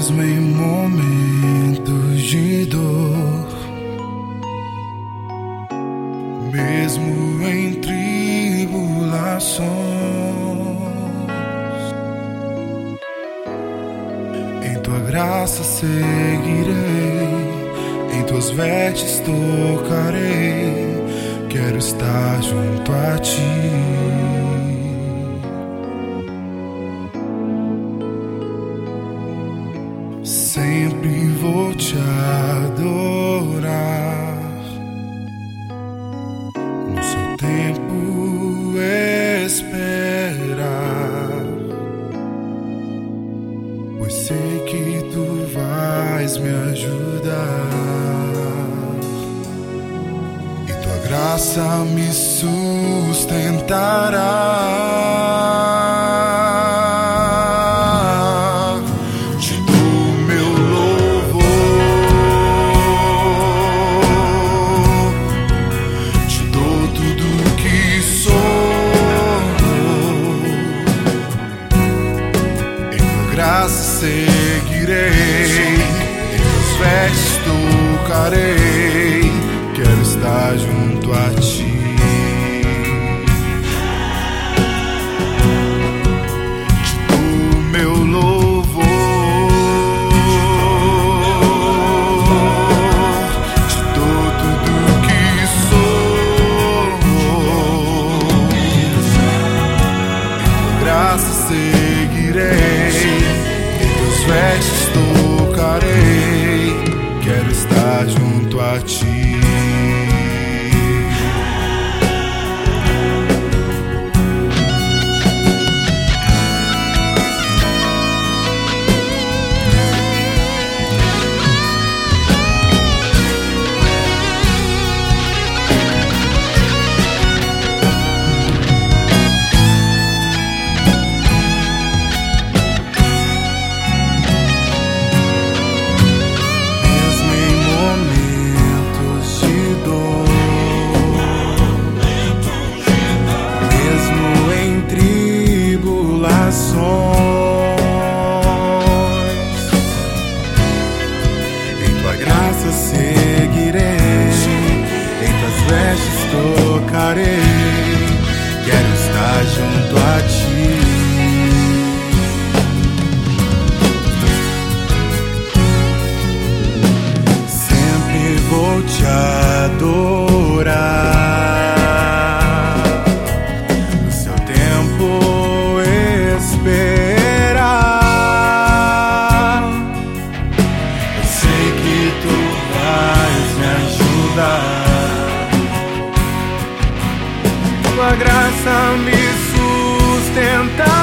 Mesmo em momentos de dor, mesmo em tribulações, em tua graça seguirei, em tuas vestes tocarei. Quero estar junto a ti. Sempre vou te adorar, no seu tempo esperar, pois sei que tu vais me ajudar e tua graça me sustentará. Seguirei, em teus vestes tocarei. Quero estar junto a ti. Te dou meu louvor, te dou tudo que sou. Em tua graça seguirei, vestes tocarei. Quero estar junto a ti. Em tua graça seguirei, em tuas vestes tocarei. Quero estar junto a ti. Sempre vou te adorar, no seu tempo esperar. Eu sei que tu vais me ajudar, tua graça me sustentar.